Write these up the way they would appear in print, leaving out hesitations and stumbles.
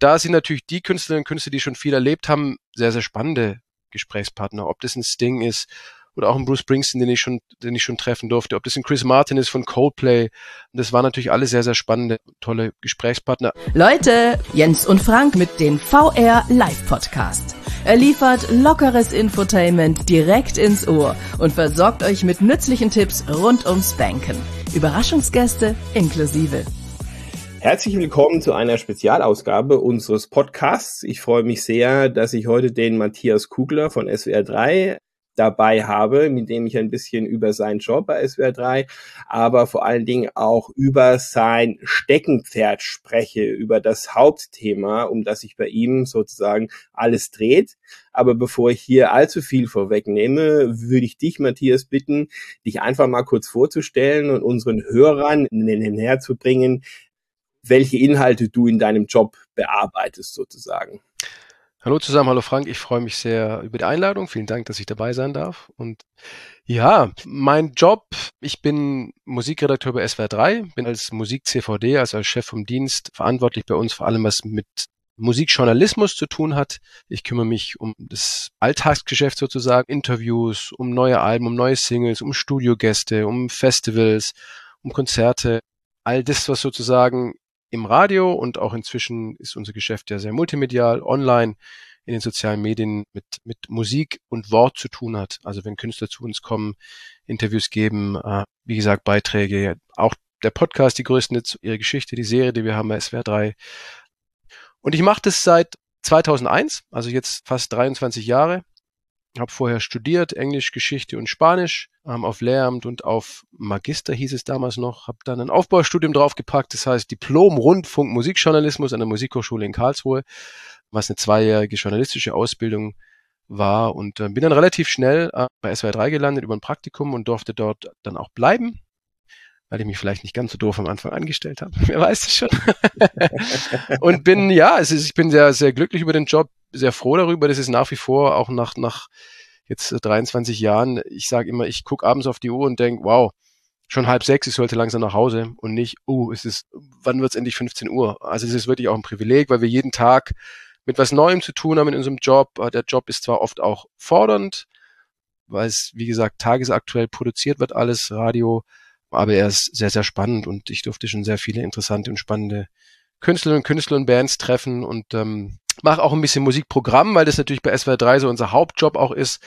Und da sind natürlich die Künstlerinnen und Künstler, die schon viel erlebt haben, sehr, sehr spannende Gesprächspartner. Ob das ein Sting ist oder auch ein Bruce Springsteen, den ich schon treffen durfte, ob das ein Chris Martin ist von Coldplay. Und das waren natürlich alle sehr, sehr spannende, tolle Gesprächspartner. Leute, Jens und Frank mit den VR Live Podcast. Er liefert lockeres Infotainment direkt ins Ohr und versorgt euch mit nützlichen Tipps rund ums Banken. Überraschungsgäste inklusive. Herzlich willkommen zu einer Spezialausgabe unseres Podcasts. Ich freue mich sehr, dass ich heute den Matthias Kugler von SWR 3 dabei habe, mit dem ich ein bisschen über seinen Job bei SWR 3, aber vor allen Dingen auch über sein Steckenpferd spreche, über das Hauptthema, um das sich bei ihm sozusagen alles dreht. Aber bevor ich hier allzu viel vorwegnehme, würde ich dich, Matthias, bitten, dich einfach mal kurz vorzustellen und unseren Hörern näher zu bringen, welche Inhalte du in deinem Job bearbeitest sozusagen. Hallo zusammen, hallo Frank, ich freue mich sehr über die Einladung. Vielen Dank, dass ich dabei sein darf. Und ja, mein Job, ich bin Musikredakteur bei SWR 3, bin als Musik-CVD, also als Chef vom Dienst, verantwortlich bei uns vor allem, was mit Musikjournalismus zu tun hat. Ich kümmere mich um das Alltagsgeschäft sozusagen, Interviews, um neue Alben, um neue Singles, um Studiogäste, um Festivals, um Konzerte. All das, was sozusagen im Radio und auch inzwischen ist unser Geschäft ja sehr multimedial, online, in den sozialen Medien mit Musik und Wort zu tun hat. Also wenn Künstler zu uns kommen, Interviews geben, wie gesagt, Beiträge, auch der Podcast, die größten jetzt, ihre Geschichte, die Serie, die wir haben bei SWR 3. Und ich mache das seit 2001, also jetzt fast 23 Jahre. Habe vorher studiert, Englisch, Geschichte und Spanisch, auf Lehramt und auf Magister hieß es damals noch. Habe dann ein Aufbaustudium draufgepackt, das heißt Diplom Rundfunk Musikjournalismus an der Musikhochschule in Karlsruhe, was eine 2-jährige journalistische Ausbildung war. Und bin dann relativ schnell bei SWR 3 gelandet über ein Praktikum und durfte dort dann auch bleiben, weil ich mich vielleicht nicht ganz so doof am Anfang angestellt habe. Wer weiß das schon. Und ich bin sehr, sehr glücklich über den Job, sehr froh darüber. Das ist nach wie vor, auch nach jetzt 23 Jahren, ich sage immer, ich gucke abends auf die Uhr und denke, wow, schon 5:30, ich sollte langsam nach Hause und nicht, wann wird's endlich 15 Uhr? Also es ist wirklich auch ein Privileg, weil wir jeden Tag mit was Neuem zu tun haben in unserem Job. Der Job ist zwar oft auch fordernd, weil es, wie gesagt, tagesaktuell produziert wird alles, Radio, aber er ist sehr, sehr spannend und ich durfte schon sehr viele interessante und spannende Künstlerinnen und Bands treffen und mache auch ein bisschen Musikprogramm, weil das natürlich bei SWR 3 so unser Hauptjob auch ist.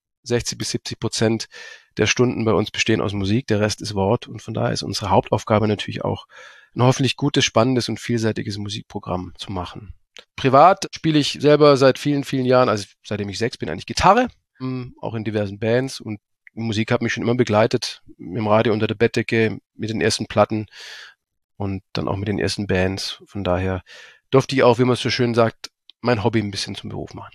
60-70% der Stunden bei uns bestehen aus Musik, der Rest ist Wort und von daher ist unsere Hauptaufgabe natürlich auch ein hoffentlich gutes, spannendes und vielseitiges Musikprogramm zu machen. Privat spiele ich selber seit vielen, vielen Jahren, also seitdem ich 6 bin, eigentlich Gitarre, auch in diversen Bands und Musik hat mich schon immer begleitet, im Radio unter der Bettdecke, mit den ersten Platten und dann auch mit den ersten Bands. Von daher durfte ich auch, wie man es so schön sagt, mein Hobby ein bisschen zum Beruf machen.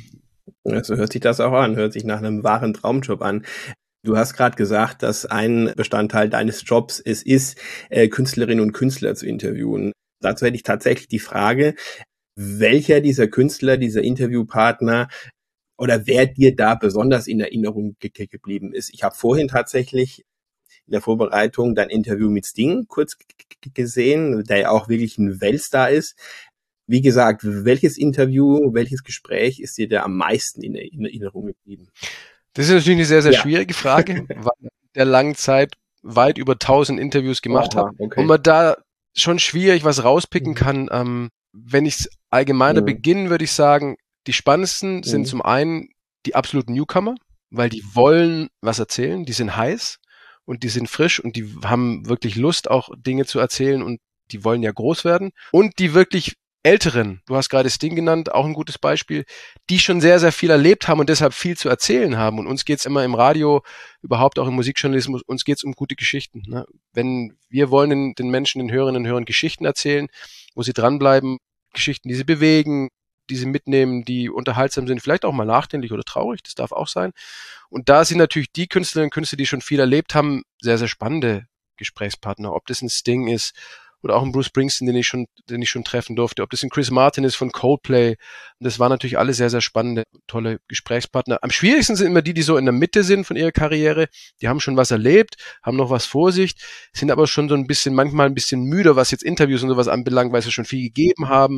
So hört sich das auch an, hört sich nach einem wahren Traumjob an. Du hast gerade gesagt, dass ein Bestandteil deines Jobs es ist, Künstlerinnen und Künstler zu interviewen. Dazu hätte ich tatsächlich die Frage, welcher dieser Künstler, dieser Interviewpartner oder wer dir da besonders in Erinnerung geblieben ist. Ich habe vorhin tatsächlich in der Vorbereitung dein Interview mit Sting kurz gesehen, der ja auch wirklich ein Weltstar ist. Wie gesagt, welches Interview, welches Gespräch ist dir da am meisten in Erinnerung geblieben? Das ist natürlich eine sehr, sehr schwierige Frage, weil ich in der langen Zeit weit über 1000 Interviews gemacht habe. Okay. Und man da schon schwierig was rauspicken kann. Wenn ich allgemeiner beginnen, würde ich sagen, die spannendsten sind zum einen die absoluten Newcomer, weil die wollen was erzählen, die sind heiß und die sind frisch und die haben wirklich Lust, auch Dinge zu erzählen und die wollen ja groß werden. Und die wirklich Älteren, du hast gerade Sting genannt, auch ein gutes Beispiel, die schon sehr, sehr viel erlebt haben und deshalb viel zu erzählen haben. Und uns geht's immer im Radio, überhaupt auch im Musikjournalismus, uns geht's um gute Geschichten. Ne? Wenn wir wollen den Menschen, den Hörerinnen und Hörern Geschichten erzählen, wo sie dranbleiben, Geschichten, die sie bewegen, die sie mitnehmen, die unterhaltsam sind, vielleicht auch mal nachdenklich oder traurig, das darf auch sein. Und da sind natürlich die Künstlerinnen und Künstler, die schon viel erlebt haben, sehr, sehr spannende Gesprächspartner. Ob das ein Sting ist oder auch ein Bruce Springsteen, den ich schon treffen durfte, ob das ein Chris Martin ist von Coldplay. Und das waren natürlich alle sehr, sehr spannende, tolle Gesprächspartner. Am schwierigsten sind immer die so in der Mitte sind von ihrer Karriere. Die haben schon was erlebt, haben noch was vor sich, sind aber schon so manchmal ein bisschen müde, was jetzt Interviews und sowas anbelangt, weil sie schon viel gegeben haben.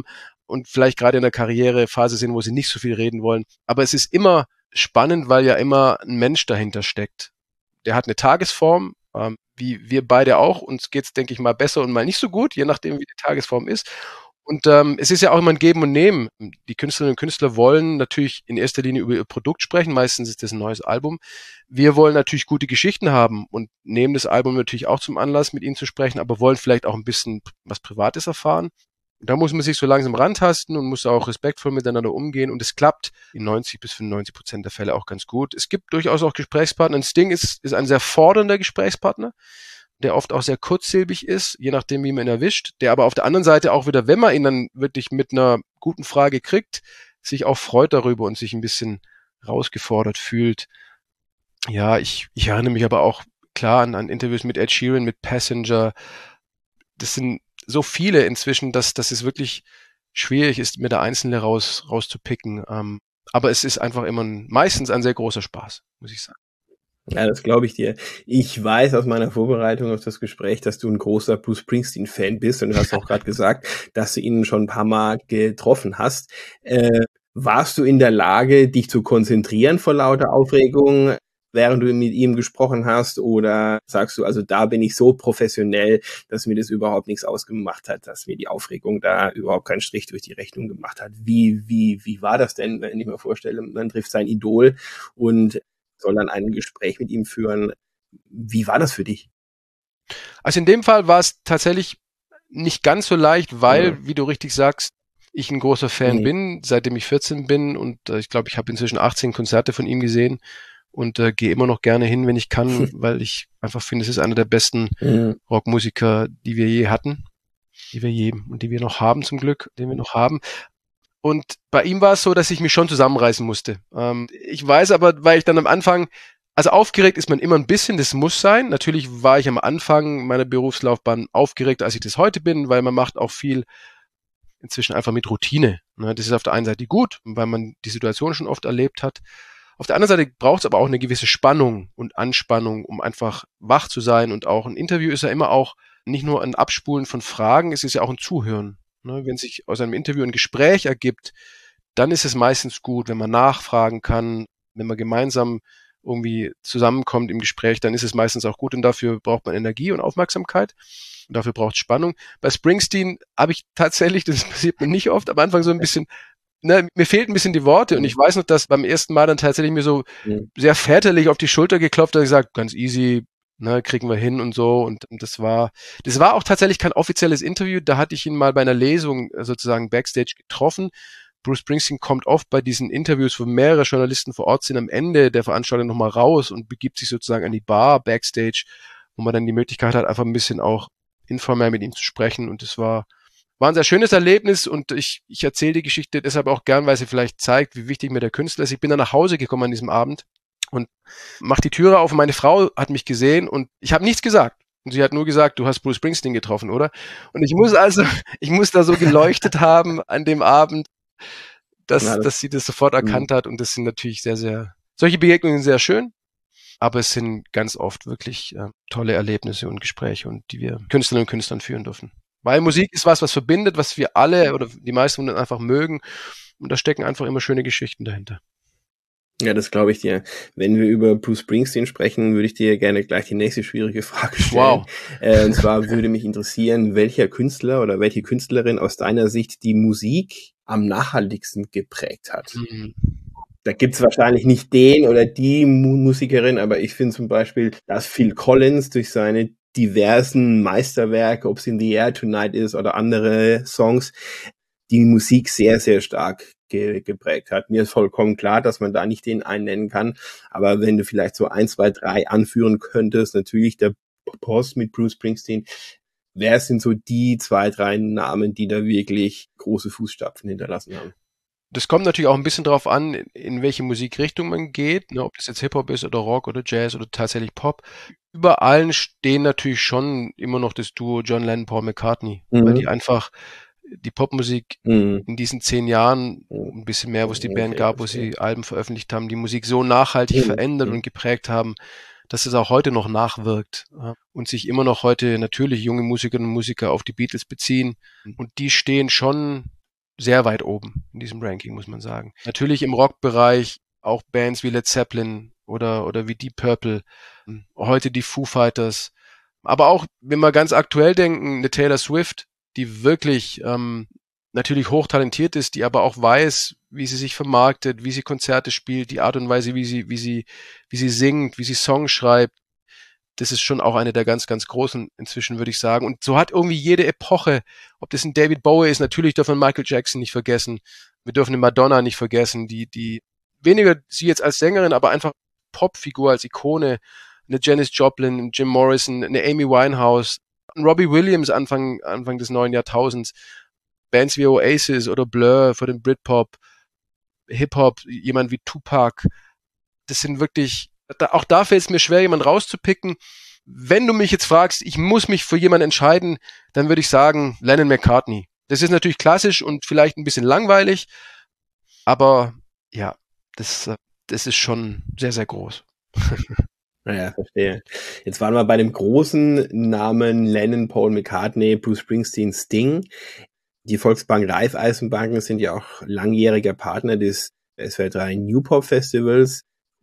und vielleicht gerade in der Karrierephase sind, wo sie nicht so viel reden wollen. Aber es ist immer spannend, weil ja immer ein Mensch dahinter steckt. Der hat eine Tagesform, wie wir beide auch. Uns geht's, denke ich mal, besser und mal nicht so gut, je nachdem, wie die Tagesform ist. Und es ist ja auch immer ein Geben und Nehmen. Die Künstlerinnen und Künstler wollen natürlich in erster Linie über ihr Produkt sprechen. Meistens ist das ein neues Album. Wir wollen natürlich gute Geschichten haben und nehmen das Album natürlich auch zum Anlass, mit ihnen zu sprechen, aber wollen vielleicht auch ein bisschen was Privates erfahren. Da muss man sich so langsam rantasten und muss auch respektvoll miteinander umgehen. Und es klappt in 90-95% der Fälle auch ganz gut. Es gibt durchaus auch Gesprächspartner. Sting ist ein sehr fordernder Gesprächspartner, der oft auch sehr kurzsilbig ist, je nachdem, wie man ihn erwischt, der aber auf der anderen Seite auch wieder, wenn man ihn dann wirklich mit einer guten Frage kriegt, sich auch freut darüber und sich ein bisschen rausgefordert fühlt. Ja, ich erinnere mich aber auch klar an Interviews mit Ed Sheeran, mit Passenger. Das sind so viele inzwischen, dass es wirklich schwierig ist, mir da Einzelne rauszupicken. Aber es ist einfach immer meistens ein sehr großer Spaß, muss ich sagen. Ja, das glaube ich dir. Ich weiß aus meiner Vorbereitung auf das Gespräch, dass du ein großer Bruce Springsteen-Fan bist und du hast auch gerade gesagt, dass du ihn schon ein paar Mal getroffen hast. Warst du in der Lage, dich zu konzentrieren vor lauter Aufregung, während du mit ihm gesprochen hast, oder sagst du, also da bin ich so professionell, dass mir das überhaupt nichts ausgemacht hat, dass mir die Aufregung da überhaupt keinen Strich durch die Rechnung gemacht hat? Wie war das denn, wenn ich mir vorstelle, man trifft sein Idol und soll dann ein Gespräch mit ihm führen? Wie war das für dich? Also in dem Fall war es tatsächlich nicht ganz so leicht, weil, wie du richtig sagst, ich ein großer Fan bin, seitdem ich 14 bin, und ich glaube, ich habe inzwischen 18 Konzerte von ihm gesehen und gehe immer noch gerne hin, wenn ich kann, weil ich einfach finde, es ist einer der besten Rockmusiker, die wir je hatten, die wir noch haben zum Glück, den wir noch haben. Und bei ihm war es so, dass ich mich schon zusammenreißen musste. Ich weiß aber, weil ich dann am Anfang, also aufgeregt ist man immer ein bisschen, das muss sein. Natürlich war ich am Anfang meiner Berufslaufbahn aufgeregt, als ich das heute bin, weil man macht auch viel inzwischen einfach mit Routine. Das ist auf der einen Seite gut, weil man die Situation schon oft erlebt hat. Auf der anderen Seite braucht es aber auch eine gewisse Spannung und Anspannung, um einfach wach zu sein. Und auch ein Interview ist ja immer auch nicht nur ein Abspulen von Fragen, es ist ja auch ein Zuhören. Wenn sich aus einem Interview ein Gespräch ergibt, dann ist es meistens gut, wenn man nachfragen kann, wenn man gemeinsam irgendwie zusammenkommt im Gespräch, dann ist es meistens auch gut, und dafür braucht man Energie und Aufmerksamkeit und dafür braucht es Spannung. Bei Springsteen habe ich tatsächlich, das passiert mir nicht oft, am Anfang so ein bisschen, mir fehlten ein bisschen die Worte, und ich weiß noch, dass beim ersten Mal dann tatsächlich mir so sehr väterlich auf die Schulter geklopft hat und gesagt, ganz easy, kriegen wir hin und so. Und das war auch tatsächlich kein offizielles Interview. Da hatte ich ihn mal bei einer Lesung sozusagen Backstage getroffen. Bruce Springsteen kommt oft bei diesen Interviews, wo mehrere Journalisten vor Ort sind, am Ende der Veranstaltung nochmal raus und begibt sich sozusagen an die Bar Backstage, wo man dann die Möglichkeit hat, einfach ein bisschen auch informell mit ihm zu sprechen. Und das war ein sehr schönes Erlebnis, und ich erzähle die Geschichte deshalb auch gern, weil sie vielleicht zeigt, wie wichtig mir der Künstler ist. Ich bin dann nach Hause gekommen an diesem Abend und mach die Türe auf, und meine Frau hat mich gesehen und ich habe nichts gesagt. Und sie hat nur gesagt, du hast Bruce Springsteen getroffen, oder? Und ich muss da so geleuchtet haben an dem Abend, dass sie das sofort erkannt hat. Und das sind natürlich solche Begegnungen sind sehr schön, aber es sind ganz oft wirklich tolle Erlebnisse und Gespräche, und die wir Künstlerinnen und Künstlern führen dürfen. Weil Musik ist was verbindet, was wir alle oder die meisten einfach mögen, und da stecken einfach immer schöne Geschichten dahinter. Ja, das glaube ich dir. Wenn wir über Bruce Springsteen sprechen, würde ich dir gerne gleich die nächste schwierige Frage stellen. Wow. Und zwar würde mich interessieren, welcher Künstler oder welche Künstlerin aus deiner Sicht die Musik am nachhaltigsten geprägt hat. Da gibt's wahrscheinlich nicht den oder die Musikerin, aber ich finde zum Beispiel, dass Phil Collins durch seine diversen Meisterwerke, ob es In the Air Tonight ist oder andere Songs, die Musik sehr, sehr stark geprägt hat. Mir ist vollkommen klar, dass man da nicht den einen nennen kann, aber wenn du vielleicht so 1, 2, 3 anführen könntest, natürlich der Post mit Bruce Springsteen, wer sind so die 2, 3 Namen, die da wirklich große Fußstapfen hinterlassen haben? Das kommt natürlich auch ein bisschen drauf an, in welche Musikrichtung man geht, ob das jetzt Hip-Hop ist oder Rock oder Jazz oder tatsächlich Pop. Über allen stehen natürlich schon immer noch das Duo John Lennon, Paul McCartney, weil die einfach die Popmusik in diesen 10 Jahren, ein bisschen mehr, wo es die Band gab, wo sie Alben veröffentlicht haben, die Musik so nachhaltig verändert und geprägt haben, dass es auch heute noch nachwirkt und sich immer noch heute natürlich junge Musikerinnen und Musiker auf die Beatles beziehen. Und die stehen schon sehr weit oben in diesem Ranking, muss man sagen. Natürlich im Rockbereich auch Bands wie Led Zeppelin oder wie Deep Purple, heute die Foo Fighters, aber auch, wenn wir ganz aktuell denken, eine Taylor Swift, die wirklich natürlich hochtalentiert ist, die aber auch weiß, wie sie sich vermarktet, wie sie Konzerte spielt, die Art und Weise, wie sie singt, wie sie Songs schreibt. Das ist schon auch eine der ganz, ganz großen inzwischen, würde ich sagen. Und so hat irgendwie jede Epoche, ob das ein David Bowie ist, natürlich dürfen wir Michael Jackson nicht vergessen. Wir dürfen eine Madonna nicht vergessen, die weniger sie jetzt als Sängerin, aber einfach Popfigur, als Ikone, eine Janis Joplin, ein Jim Morrison, eine Amy Winehouse, ein Robbie Williams Anfang des neuen Jahrtausends, Bands wie Oasis oder Blur für den Britpop, Hip-Hop, jemand wie Tupac. Das sind wirklich, auch da fällt es mir schwer, jemanden rauszupicken. Wenn du mich jetzt fragst, ich muss mich für jemanden entscheiden, dann würde ich sagen Lennon McCartney. Das ist natürlich klassisch und vielleicht ein bisschen langweilig, aber ja, das ist schon sehr, sehr groß. Naja, verstehe. Jetzt waren wir bei dem großen Namen Lennon, Paul McCartney, Bruce Springsteen, Sting. Die Volksbank Raiffeisenbanken sind ja auch langjähriger Partner des SWR 3 New Pop Festivals,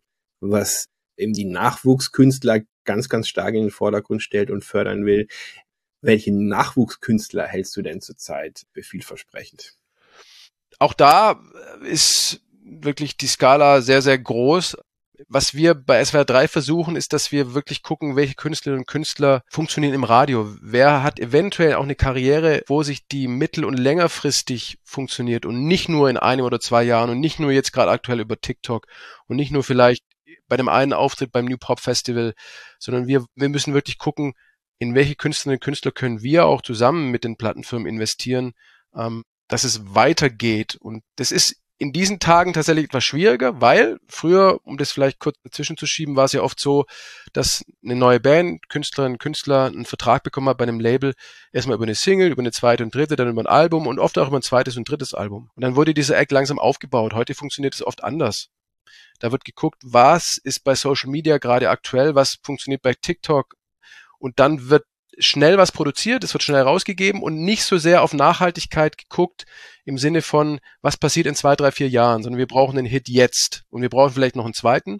was eben die Nachwuchskünstler ganz, ganz stark in den Vordergrund stellt und fördern will. Welche Nachwuchskünstler hältst du denn zurzeit für vielversprechend? Auch da ist wirklich die Skala sehr, sehr groß. Was wir bei SWR 3 versuchen, ist, dass wir wirklich gucken, welche Künstlerinnen und Künstler funktionieren im Radio. Wer hat eventuell auch eine Karriere, wo sich die mittel- und längerfristig funktioniert und nicht nur in 1 oder 2 Jahren und nicht nur jetzt gerade aktuell über TikTok und nicht nur vielleicht bei dem einen Auftritt beim New Pop Festival, sondern wir müssen wirklich gucken, in welche Künstlerinnen und Künstler können wir auch zusammen mit den Plattenfirmen investieren, dass es weitergeht. Und das ist in diesen Tagen tatsächlich etwas schwieriger, weil früher, um das vielleicht kurz dazwischen zu schieben, war es ja oft so, dass eine neue Band, Künstlerinnen und Künstler einen Vertrag bekommen hat bei einem Label, erstmal über eine Single, über eine zweite und dritte, dann über ein Album und oft auch über ein zweites und drittes Album. Und dann wurde dieser Act langsam aufgebaut. Heute funktioniert es oft anders. Da wird geguckt, was ist bei Social Media gerade aktuell, was funktioniert bei TikTok, und dann wird schnell was produziert, es wird schnell rausgegeben und nicht so sehr auf Nachhaltigkeit geguckt im Sinne von, was passiert in 2, 3, 4 Jahren, sondern wir brauchen den Hit jetzt und wir brauchen vielleicht noch einen zweiten.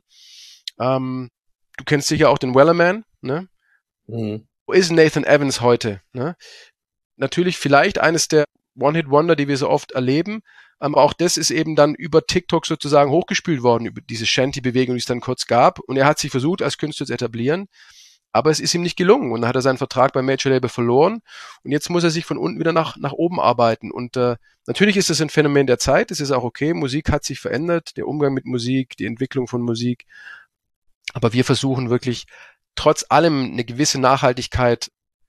Du kennst sicher auch den Wellerman, ne? Mhm. Wo ist Nathan Evans heute? Ne? Natürlich vielleicht eines der One-Hit-Wonder, die wir so oft erleben, aber auch das ist eben dann über TikTok sozusagen hochgespült worden, über diese Shanty-Bewegung, die es dann kurz gab, und er hat sich versucht, als Künstler zu etablieren. Aber es ist ihm nicht gelungen und dann hat er seinen Vertrag beim Major Label verloren und jetzt muss er sich von unten wieder nach oben arbeiten. Und natürlich ist das ein Phänomen der Zeit, das ist auch okay, Musik hat sich verändert, der Umgang mit Musik, die Entwicklung von Musik. Aber wir versuchen wirklich trotz allem eine gewisse Nachhaltigkeit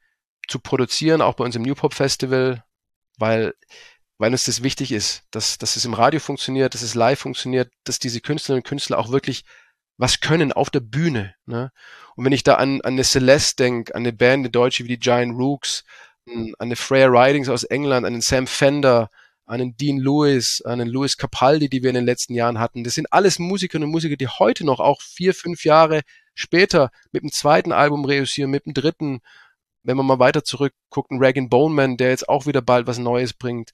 zu produzieren, auch bei uns im New Pop Festival, weil uns das wichtig ist, dass es im Radio funktioniert, dass es live funktioniert, dass diese Künstlerinnen und Künstler auch wirklich was können auf der Bühne. Ne? Und wenn ich da an eine Celeste denke, an eine Band, eine Deutsche wie die Giant Rooks, an eine Freya Ridings aus England, an einen Sam Fender, an einen Dean Lewis, an einen Louis Capaldi, die wir in den letzten Jahren hatten. Das sind alles Musikerinnen und Musiker, die heute noch auch 4, 5 Jahre später mit dem zweiten Album reüssieren, mit dem dritten, wenn man mal weiter zurückguckt, ein Rag & Bone Man, der jetzt auch wieder bald was Neues bringt.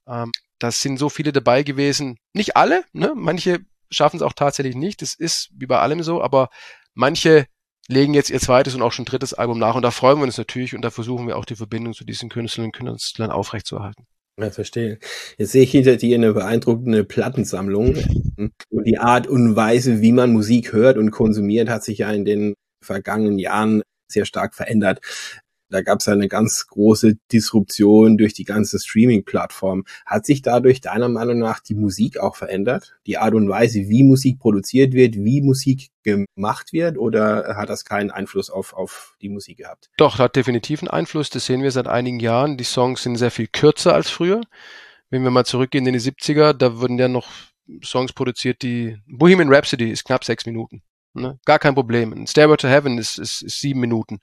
Da sind so viele dabei gewesen. Nicht alle, ne? Manche schaffen es auch tatsächlich nicht. Das ist wie bei allem so, aber manche legen jetzt ihr zweites und auch schon drittes Album nach und da freuen wir uns natürlich und da versuchen wir auch die Verbindung zu diesen Künstlerinnen und Künstlern aufrechtzuerhalten. Ja, verstehe. Jetzt sehe ich hinter dir eine beeindruckende Plattensammlung und die Art und Weise, wie man Musik hört und konsumiert, hat sich ja in den vergangenen Jahren sehr stark verändert. Da gab es eine ganz große Disruption durch die ganze Streaming-Plattform. Hat sich dadurch deiner Meinung nach die Musik auch verändert? Die Art und Weise, wie Musik produziert wird, wie Musik gemacht wird? Oder hat das keinen Einfluss auf die Musik gehabt? Doch, hat definitiv einen Einfluss. Das sehen wir seit einigen Jahren. Die Songs sind sehr viel kürzer als früher. Wenn wir mal zurückgehen in die 70er, da wurden ja noch Songs produziert, die Bohemian Rhapsody ist knapp 6 Minuten. Ne? Gar kein Problem. Ein Stairway to Heaven ist 7 Minuten.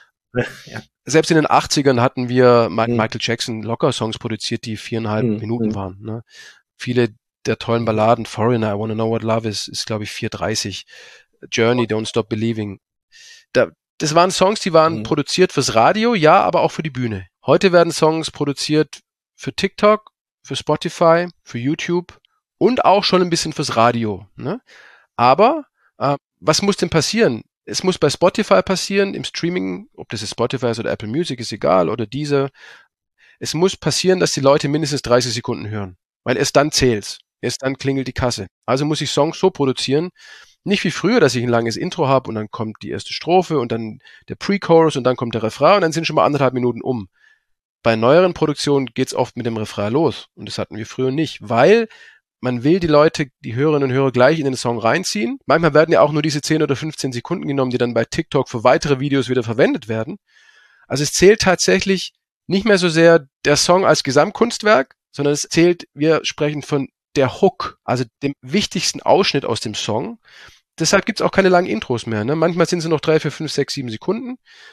Ja. Selbst in den 80ern hatten wir Michael Jackson locker Songs produziert, die 4,5 Minuten waren. Ne? Viele der tollen Balladen, Foreigner, I Wanna Know What Love ist glaube ich 4,30. Journey, Don't Stop Believing. Das waren Songs, die waren produziert fürs Radio, ja, aber auch für die Bühne. Heute werden Songs produziert für TikTok für Spotify, für YouTube und auch schon ein bisschen fürs Radio. Ne? Aber was muss denn passieren? Es muss bei Spotify passieren, im Streaming, ob das jetzt Spotify ist oder Apple Music, ist egal, oder Deezer. Es muss passieren, dass die Leute mindestens 30 Sekunden hören, weil erst dann zählt's. Erst dann klingelt die Kasse. Also muss ich Songs so produzieren, nicht wie früher, dass ich ein langes Intro habe und dann kommt die erste Strophe und dann der Pre-Chorus und dann kommt der Refrain und dann sind schon mal 1,5 Minuten um. Bei neueren Produktionen geht's oft mit dem Refrain los und das hatten wir früher nicht, weil man will die Leute, die Hörerinnen und Hörer gleich in den Song reinziehen. Manchmal werden ja auch nur diese 10 oder 15 Sekunden genommen, die dann bei TikTok für weitere Videos wieder verwendet werden. Also es zählt tatsächlich nicht mehr so sehr der Song als Gesamtkunstwerk, sondern es zählt, wir sprechen von der Hook, also dem wichtigsten Ausschnitt aus dem Song. Deshalb gibt's auch keine langen Intros mehr. Ne? Manchmal sind sie noch 3, 4, 5, 6, 7 Sekunden.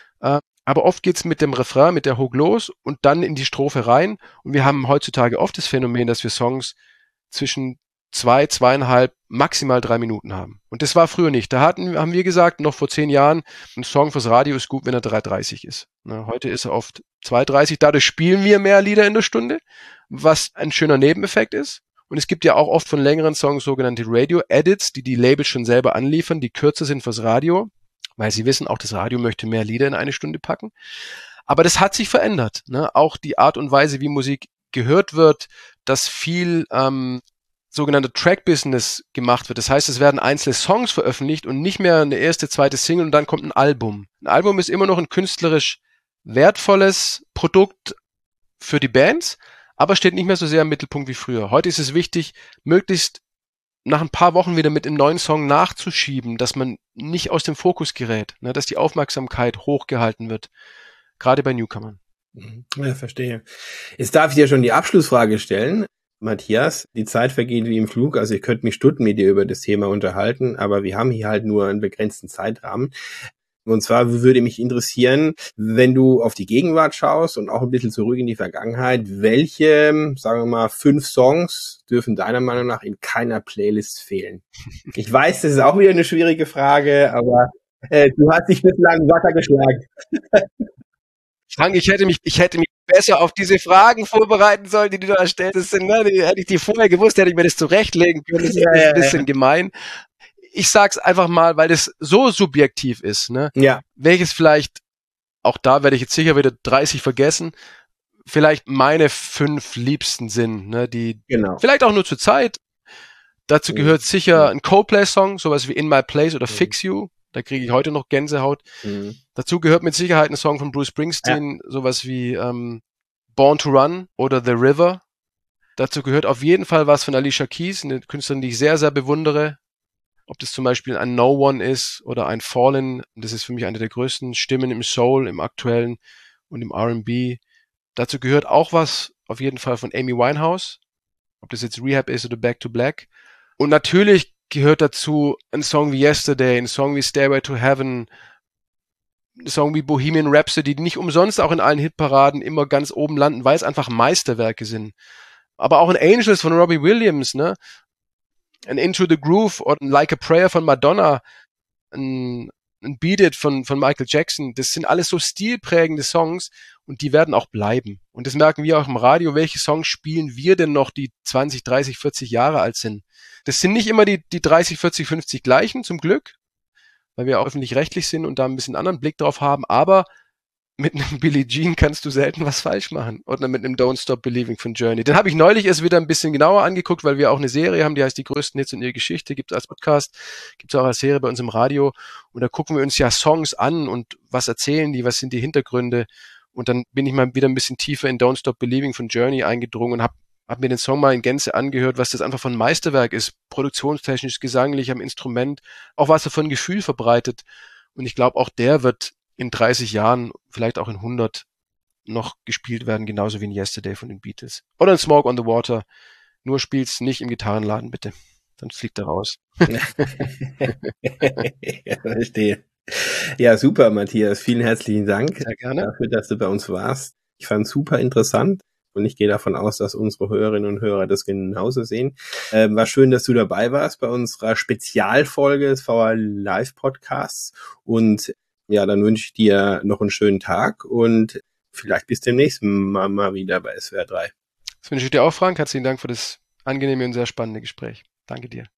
Aber oft geht's mit dem Refrain, mit der Hook los und dann in die Strophe rein. Und wir haben heutzutage oft das Phänomen, dass wir Songs zwischen 2, 2,5, maximal 3 Minuten haben. Und das war früher nicht. Da haben wir gesagt, noch vor 10 Jahren, ein Song fürs Radio ist gut, wenn er 3,30 ist. Ne? Heute ist er oft 2,30. Dadurch spielen wir mehr Lieder in der Stunde, was ein schöner Nebeneffekt ist. Und es gibt ja auch oft von längeren Songs sogenannte Radio-Edits, die Labels schon selber anliefern, die kürzer sind fürs Radio, weil sie wissen, auch das Radio möchte mehr Lieder in eine Stunde packen. Aber das hat sich verändert. Ne? Auch die Art und Weise, wie Musik gehört wird, dass viel sogenannte Track-Business gemacht wird. Das heißt, es werden einzelne Songs veröffentlicht und nicht mehr eine erste, zweite Single und dann kommt ein Album. Ein Album ist immer noch ein künstlerisch wertvolles Produkt für die Bands, aber steht nicht mehr so sehr im Mittelpunkt wie früher. Heute ist es wichtig, möglichst nach ein paar Wochen wieder mit einem neuen Song nachzuschieben, dass man nicht aus dem Fokus gerät, ne, dass die Aufmerksamkeit hochgehalten wird, gerade bei Newcomern. Ja, verstehe. Jetzt darf ich dir schon die Abschlussfrage stellen. Matthias, die Zeit vergeht wie im Flug, also ich könnte mich Stunden mit dir über das Thema unterhalten, aber wir haben hier halt nur einen begrenzten Zeitrahmen. Und zwar würde mich interessieren, wenn du auf die Gegenwart schaust und auch ein bisschen zurück in die Vergangenheit, welche, sagen wir mal, 5 Songs dürfen deiner Meinung nach in keiner Playlist fehlen? Ich weiß, das ist auch wieder eine schwierige Frage, aber du hast dich bislang wacker geschlagen. Frank, ich hätte mich besser auf diese Fragen vorbereiten sollen, die du da stellst. Das sind, ne, hätte ich die vorher gewusst, hätte ich mir das zurechtlegen können. Das ist ein bisschen gemein. Ich sag's einfach mal, weil das so subjektiv ist, ne? Ja. Welches vielleicht, auch da werde ich jetzt sicher wieder 30 vergessen, vielleicht meine 5 liebsten sind, ne? Die vielleicht auch nur zur Zeit. Dazu gehört sicher ein Coldplay-Song, sowas wie In My Place oder Fix You. Da kriege ich heute noch Gänsehaut. Dazu gehört mit Sicherheit ein Song von Bruce Springsteen, sowas wie Born to Run oder The River. Dazu gehört auf jeden Fall was von Alicia Keys, eine Künstlerin, die ich sehr, sehr bewundere. Ob das zum Beispiel ein No One ist oder ein Fallen. Das ist für mich eine der größten Stimmen im Soul, im Aktuellen und im R&B. Dazu gehört auch was auf jeden Fall von Amy Winehouse. Ob das jetzt Rehab ist oder Back to Black. Und natürlich gehört dazu ein Song wie Yesterday, ein Song wie Stairway to Heaven, ein Song wie Bohemian Rhapsody, die nicht umsonst auch in allen Hitparaden immer ganz oben landen, weil es einfach Meisterwerke sind. Aber auch ein Angels von Robbie Williams, ne? Ein Into the Groove oder ein Like a Prayer von Madonna, ein Beat It von Michael Jackson, das sind alles so stilprägende Songs und die werden auch bleiben. Und das merken wir auch im Radio, welche Songs spielen wir denn noch, die 20, 30, 40 Jahre alt sind. Das sind nicht immer die 30, 40, 50 gleichen, zum Glück, weil wir auch öffentlich-rechtlich sind und da ein bisschen anderen Blick drauf haben, aber mit einem Billie Jean kannst du selten was falsch machen. Oder mit einem Don't Stop Believing von Journey. Den habe ich neulich erst wieder ein bisschen genauer angeguckt, weil wir auch eine Serie haben, die heißt Die größten Hits in ihrer Geschichte. Gibt es als Podcast, gibt es auch als Serie bei uns im Radio. Und da gucken wir uns ja Songs an und was erzählen die, was sind die Hintergründe. Und dann bin ich mal wieder ein bisschen tiefer in Don't Stop Believing von Journey eingedrungen und hab mir den Song mal in Gänze angehört, was das einfach von Meisterwerk ist. Produktionstechnisch, gesanglich, am Instrument. Auch was er von Gefühl verbreitet. Und ich glaube, auch der wird in 30 Jahren, vielleicht auch in 100 noch gespielt werden, genauso wie in Yesterday von den Beatles. Oder in Smoke on the Water. Nur spiel's nicht im Gitarrenladen, bitte. Dann fliegt er raus. Ja, verstehe. Ja, super, Matthias. Vielen herzlichen Dank. Sehr gerne. Dafür, dass du bei uns warst. Ich fand es super interessant. Und ich gehe davon aus, dass unsere Hörerinnen und Hörer das genauso sehen. War schön, dass du dabei warst bei unserer Spezialfolge des VR Live Podcasts. Und ja, dann wünsche ich dir noch einen schönen Tag und vielleicht bis demnächst mal wieder bei SWR 3. Das wünsche ich dir auch, Frank. Herzlichen Dank für das angenehme und sehr spannende Gespräch. Danke dir.